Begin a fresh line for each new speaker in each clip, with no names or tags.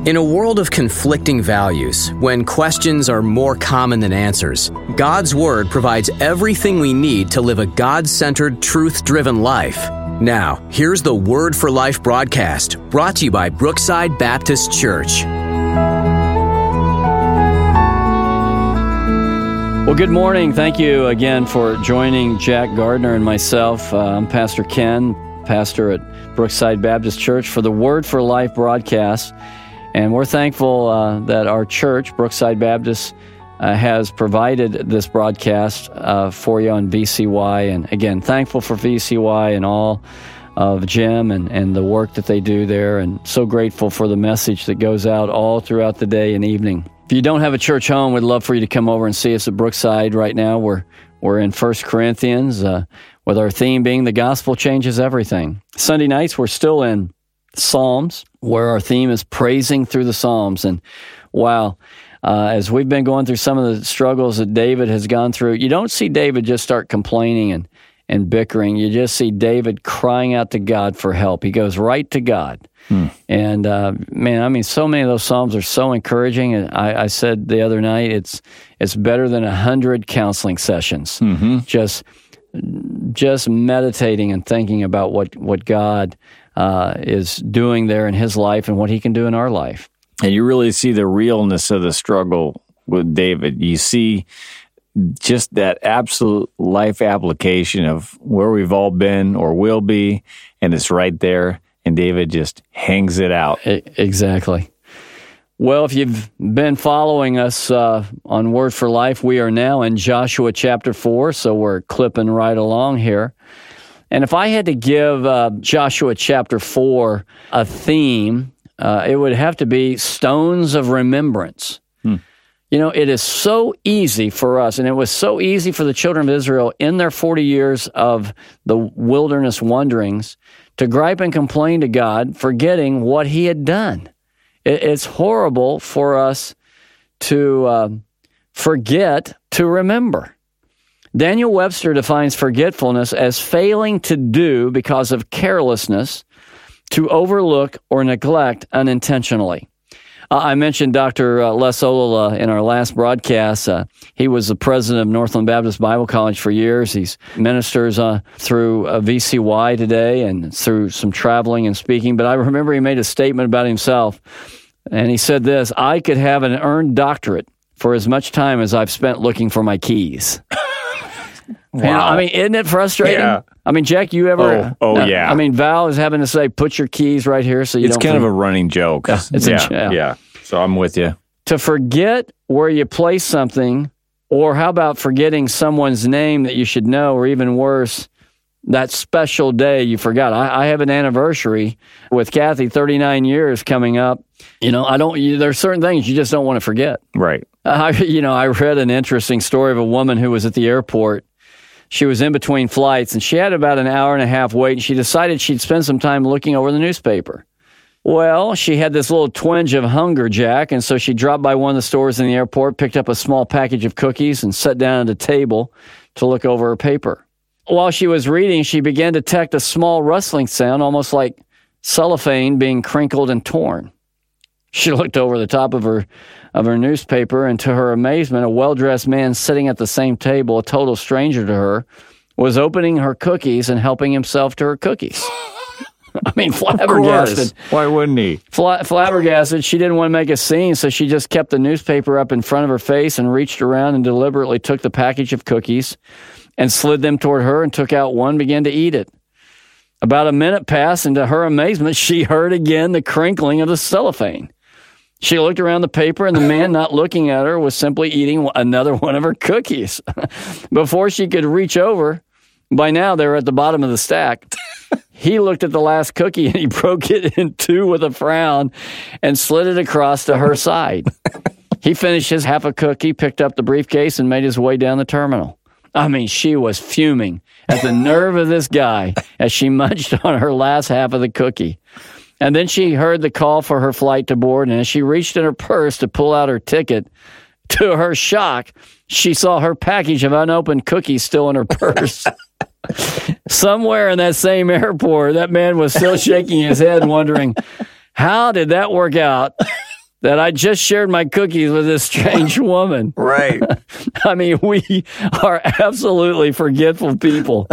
In a world of conflicting values, when questions are more common than answers, God's Word provides everything we need to live a God-centered, truth-driven life. Now, here's the Word for Life broadcast, brought to you by Brookside Baptist Church.
Well, good morning. Thank you again for joining Jack Gardner and myself. I'm Pastor Ken, pastor at Brookside Baptist Church, for the Word for Life broadcast. And we're thankful that our church, Brookside Baptist, has provided this broadcast for you on VCY. And again, thankful for VCY and all of Jim and the work that they do there. And so grateful for the message that goes out all throughout the day and evening. If you don't have a church home, we'd love for you to come over and see us at Brookside. Right now, we're in 1 Corinthians, with our theme being The Gospel Changes Everything. Sunday nights, we're still in Psalms, where our theme is praising through the Psalms. And wow, as we've been going through some of the struggles that David has gone through, you don't see David just start complaining and bickering. You just see David crying out to God for help. He goes right to God. And man, I mean, so many of those Psalms are so encouraging. And I said the other night, it's better than 100 counseling sessions. Just meditating and thinking about what God is doing there in his life and what he can do in our life.
And you really see the realness of the struggle with David. You see just that absolute life application of where we've all been or will be, and it's right there, and David just hangs it out.
Exactly. Well, if you've been following us on Word for Life, we are now in Joshua chapter 4, so we're clipping right along here. And if I had to give Joshua chapter 4 a theme, it would have to be stones of remembrance. You know, it is so easy for us, and it was so easy for the children of Israel in their 40 years of the wilderness wanderings to gripe and complain to God, forgetting what he had done. It's horrible for us to forget to remember. Daniel Webster defines forgetfulness as failing to do because of carelessness, to overlook or neglect unintentionally. I mentioned Dr. Les Olola in our last broadcast. He was the president of Northland Baptist Bible College for years. He ministers through VCY today and through some traveling and speaking. But I remember he made a statement about himself, and he said this: "I could have an earned doctorate for as much time as I've spent looking for my keys." Wow. You know, I mean, isn't it frustrating? Yeah. I mean, Jack, you ever...
Yeah.
I mean, Val is having to say, put your keys right here so you don't...
It's kind of a running joke.
Yeah.
So I'm with you.
To forget where you place something, or how about forgetting someone's name that you should know, or even worse, that special day you forgot. I have an anniversary with Kathy, 39 years coming up. You know, there's certain things you just don't want to forget.
Right.
I read an interesting story of a woman who was at the airport. She was in between flights, and she had about an hour and a half wait, and she decided she'd spend some time looking over the newspaper. Well, she had this little twinge of hunger, Jack, and so she dropped by one of the stores in the airport, picked up a small package of cookies, and sat down at a table to look over her paper. While she was reading, she began to detect a small rustling sound, almost like cellophane being crinkled and torn. She looked over the top of her newspaper, and to her amazement, a well-dressed man sitting at the same table, a total stranger to her, was opening her cookies and helping himself to her cookies. I mean, flabbergasted.
Why wouldn't he?
Flabbergasted. She didn't want to make a scene, so she just kept the newspaper up in front of her face and reached around and deliberately took the package of cookies and slid them toward her and took out one and began to eat it. About a minute passed, and to her amazement, she heard again the crinkling of the cellophane. She looked around the paper, and the man, not looking at her, was simply eating another one of her cookies. Before she could reach over, by now they were at the bottom of the stack. He looked at the last cookie, and he broke it in two with a frown and slid it across to her side. He finished his half a cookie, picked up the briefcase, and made his way down the terminal. I mean, she was fuming at the nerve of this guy as she munched on her last half of the cookie. And then she heard the call for her flight to board, and as she reached in her purse to pull out her ticket, to her shock, she saw her package of unopened cookies still in her purse. Somewhere in that same airport, that man was still shaking his head, wondering, how did that work out? that I just shared my cookies with this strange woman.
Right.
I mean, we are absolutely forgetful people.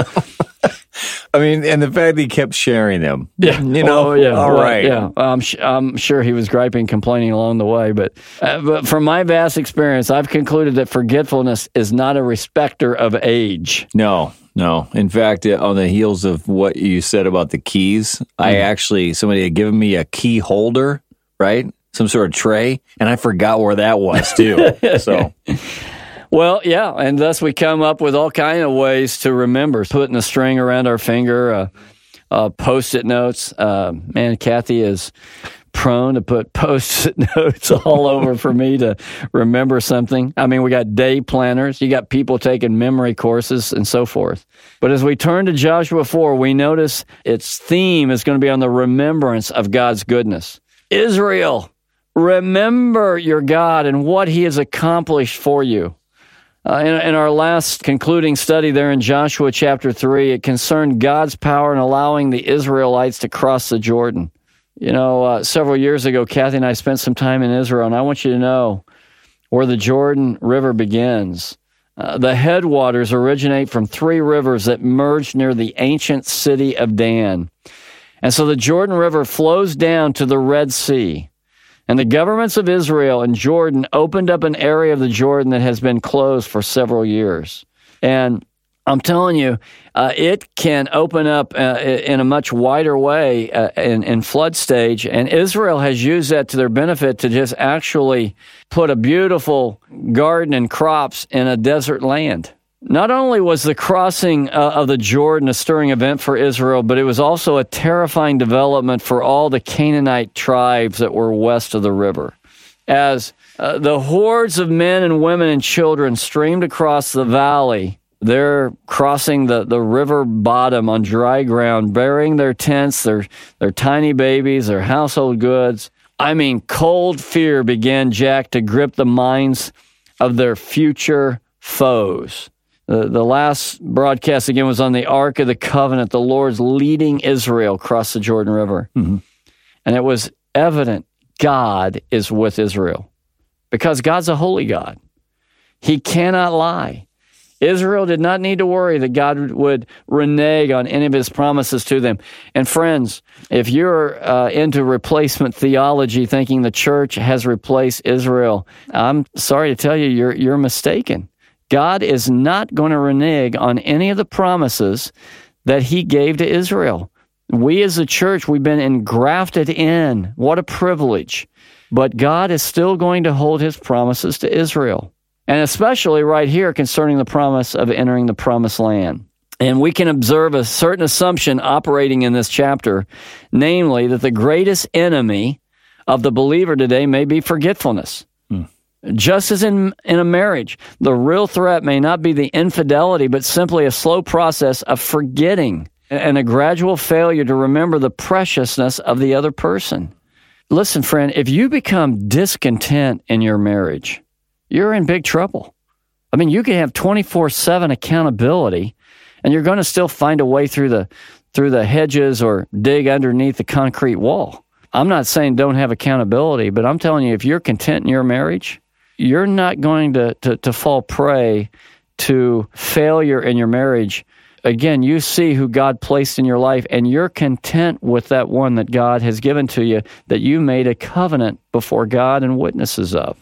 I mean, and the fact that he kept sharing them.
Yeah.
All right.
Yeah. I'm sure he was griping, complaining along the way. But from my vast experience, I've concluded that forgetfulness is not a respecter of age.
No. In fact, on the heels of what you said about the keys, somebody had given me a key holder, right? Some sort of tray, and I forgot where that was too. So,
well, yeah, and thus we come up with all kind of ways to remember. Putting a string around our finger, Post-it notes. Man, Kathy is prone to put Post-it notes all over for me to remember something. I mean, we got day planners. You got people taking memory courses and so forth. But as we turn to Joshua 4, we notice its theme is going to be on the remembrance of God's goodness. Israel, remember your God and what he has accomplished for you. In our last concluding study there in Joshua chapter 3, it concerned God's power in allowing the Israelites to cross the Jordan. Several years ago, Kathy and I spent some time in Israel, and I want you to know where the Jordan River begins. The headwaters originate from 3 rivers that merge near the ancient city of Dan. And so the Jordan River flows down to the Red Sea. And the governments of Israel and Jordan opened up an area of the Jordan that has been closed for several years. And I'm telling you, it can open up in a much wider way in flood stage. And Israel has used that to their benefit to just actually put a beautiful garden and crops in a desert land. Not only was the crossing of the Jordan a stirring event for Israel, but it was also a terrifying development for all the Canaanite tribes that were west of the river. As the hordes of men and women and children streamed across the valley, they're crossing the river bottom on dry ground, burying their tents, their tiny babies, their household goods. I mean, cold fear began, Jack, to grip the minds of their future foes. The last broadcast, again, was on the Ark of the Covenant, the Lord's leading Israel across the Jordan River. Mm-hmm. And it was evident God is with Israel because God's a holy God. He cannot lie. Israel did not need to worry that God would renege on any of his promises to them. And friends, if you're into replacement theology, thinking the church has replaced Israel, I'm sorry to tell you, you're mistaken. God is not going to renege on any of the promises that he gave to Israel. We as a church, we've been engrafted in. What a privilege. But God is still going to hold his promises to Israel. And especially right here concerning the promise of entering the promised land. And we can observe a certain assumption operating in this chapter, namely that the greatest enemy of the believer today may be forgetfulness. Just as in a marriage, the real threat may not be the infidelity, but simply a slow process of forgetting and a gradual failure to remember the preciousness of the other person. Listen, friend, if you become discontent in your marriage, you're in big trouble. I mean, you can have 24/7 accountability, and you're going to still find a way through the hedges or dig underneath the concrete wall. I'm not saying don't have accountability, but I'm telling you, if you're content in your marriage, you're not going to fall prey to failure in your marriage. Again, you see who God placed in your life, and you're content with that one that God has given to you, that you made a covenant before God and witnesses of.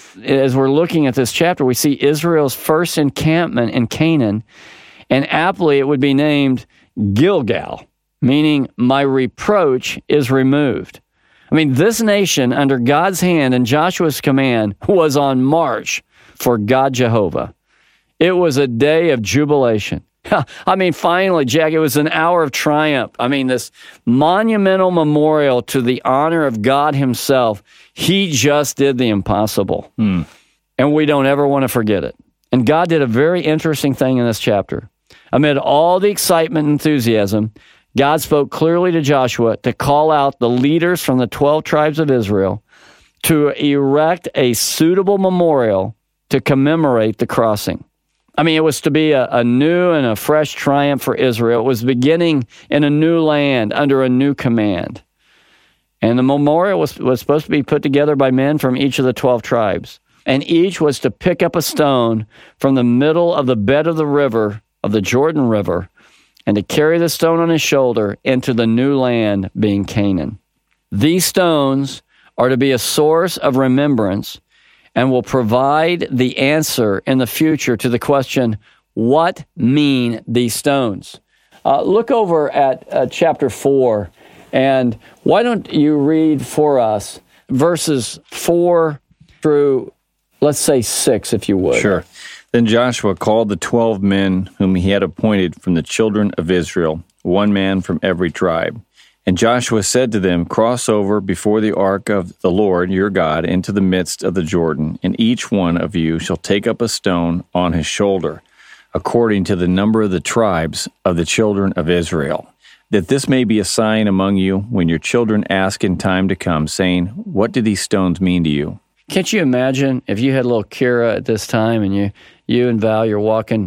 As we're looking at this chapter, we see Israel's first encampment in Canaan, and aptly it would be named Gilgal, meaning my reproach is removed. I mean, this nation under God's hand and Joshua's command was on march for God Jehovah. It was a day of jubilation. I mean, finally, Jack, it was an hour of triumph. I mean, this monumental memorial to the honor of God himself. He just did the impossible. And we don't ever want to forget it. And God did a very interesting thing in this chapter. Amid all the excitement and enthusiasm, God spoke clearly to Joshua to call out the leaders from the 12 tribes of Israel to erect a suitable memorial to commemorate the crossing. I mean, it was to be a new and a fresh triumph for Israel. It was beginning in a new land under a new command. And the memorial was supposed to be put together by men from each of the 12 tribes. And each was to pick up a stone from the middle of the bed of the river, of the Jordan River, and to carry the stone on his shoulder into the new land, being Canaan. These stones are to be a source of remembrance and will provide the answer in the future to the question, what mean these stones? Look over at chapter 4, and why don't you read for us verses 4 through, let's say, 6, if you would.
Sure. Then Joshua called the 12 men whom he had appointed from the children of Israel, one man from every tribe. And Joshua said to them, cross over before the ark of the Lord your God into the midst of the Jordan, and each one of you shall take up a stone on his shoulder, according to the number of the tribes of the children of Israel, that this may be a sign among you when your children ask in time to come, saying, what do these stones mean to you?
Can't you imagine if you had little Kira at this time, and you and Val, you're walking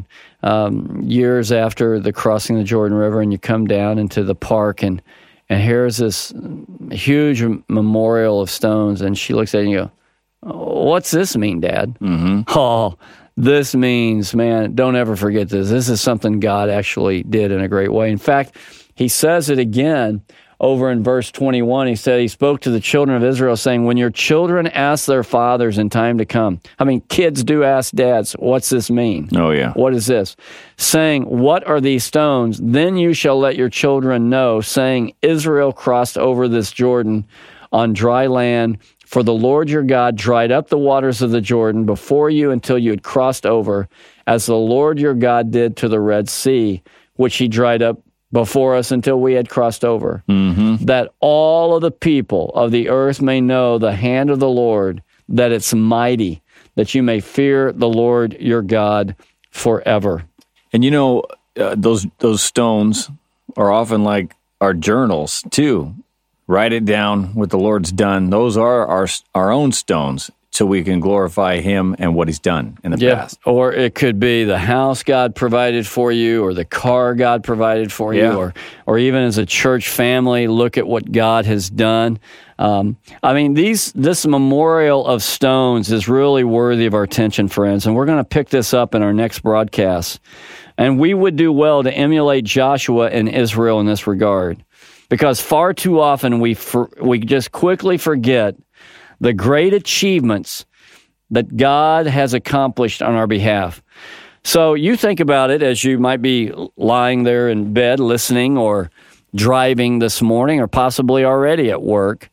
years after the crossing the Jordan River, and you come down into the park, and here's this huge memorial of stones, and she looks at you and you go, what's this mean, Dad?
Mm-hmm.
Oh, this means, man, don't ever forget this. This is something God actually did in a great way. In fact, he says it again over in verse 21. He said, he spoke to the children of Israel saying, when your children ask their fathers in time to come. I mean, kids do ask dads, what's this mean?
Oh, yeah.
What is this? Saying, what are these stones? Then you shall let your children know, saying, Israel crossed over this Jordan on dry land, for the Lord your God dried up the waters of the Jordan before you until you had crossed over, as the Lord your God did to the Red Sea, which he dried up before us until we had crossed over, that all of the people of the earth may know the hand of the Lord, that it's mighty, that you may fear the Lord your God forever.
And you know, those stones are often like our journals too. Write it down what the Lord's done. Those are our own stones, so we can glorify him and what he's done in the past.
Or it could be the house God provided for you, or the car God provided for you, or even as a church family, look at what God has done. I mean, this memorial of stones is really worthy of our attention, friends, and we're going to pick this up in our next broadcast. And we would do well to emulate Joshua and Israel in this regard, because far too often we just quickly forget the great achievements that God has accomplished on our behalf. So you think about it as you might be lying there in bed listening, or driving this morning, or possibly already at work.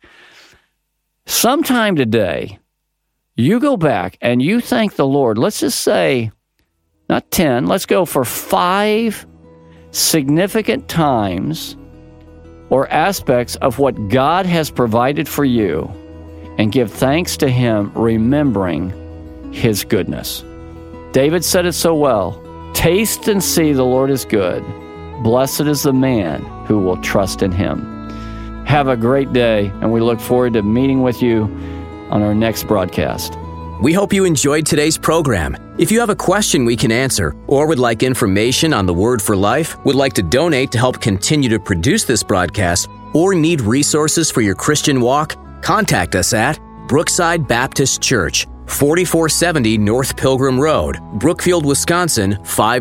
Sometime today, you go back and you thank the Lord. Let's just say, not 10, let's go for 5 significant times or aspects of what God has provided for you, and give thanks to him, remembering his goodness. David said it so well, taste and see the Lord is good. Blessed is the man who will trust in him. Have a great day, and we look forward to meeting with you on our next broadcast.
We hope you enjoyed today's program. If you have a question we can answer, or would like information on the Word for Life, would like to donate to help continue to produce this broadcast, or need resources for your Christian walk, contact us at Brookside Baptist Church, 4470 North Pilgrim Road, Brookfield, Wisconsin,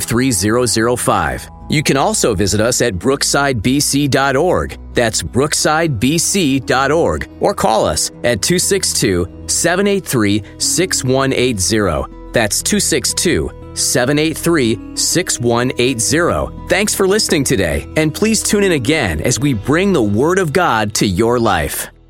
53005. You can also visit us at brooksidebc.org. That's brooksidebc.org. Or call us at 262-783-6180. That's 262-783-6180. Thanks for listening today, and please tune in again as we bring the Word of God to your life.